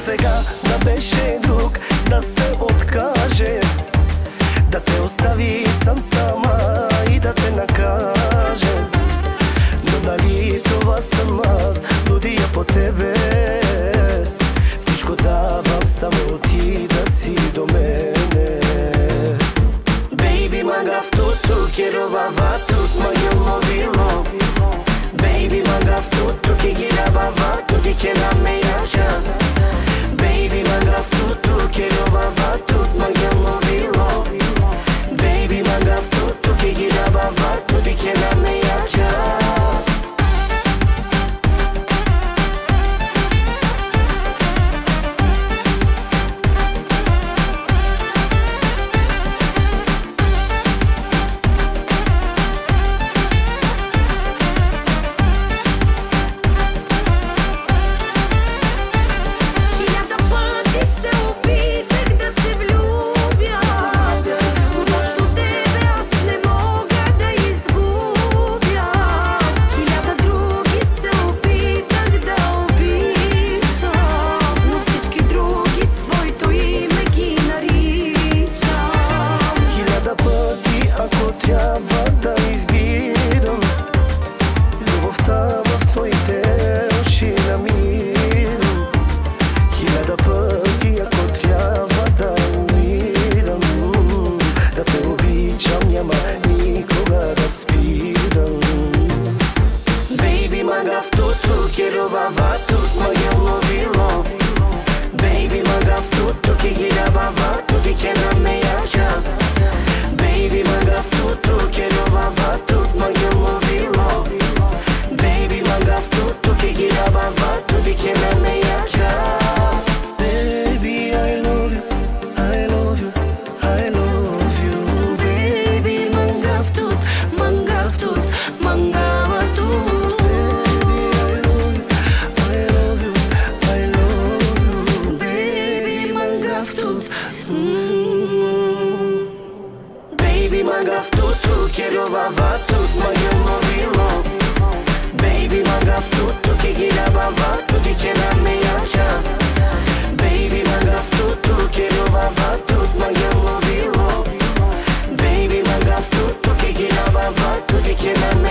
сега да беше друг, да се откаже, да те остави сам сама и да те накаже. Но дали това съм аз, лудия по тебе? Всичко давам, само ти да си до мене. Baby, magav tutto, quiero baba tut, maya movilo. Baby, magav tutto, que gira baba tut, y que la me ya. Baby, magav tutto, quiero baba tut, maya movilo. Baby, magav tutto, que gira baba tut, y que la me ya. Трябва да избирам любовта в твоите очи намирам. Хиляда пъти, ако трябва да умирам, да те обичам, няма никога да спирам. Baby, magav tutto, quiero baba tut, maya movilo. Baby, magav tutto, que gira baba tut, y que la me ya. Baby, magav tutto, quiero baba tut, maya movilo. Baby, magav tutto, que gira baba tut, y que la me ya. Baby, I love you, I love you, I love you. Baby, magav tut, magav tut, magav tut. Baby, I love you, I love you, I love you. Baby, magav tut. Baby, magav tutto, quiero baba tut, maya movilo. Baby, magav tutto, que gira baba tut, y que la me ya. Baby, magav tutto, quiero baba tut, maya movilo. Baby, magav tutto, que gira baba tut, y que la me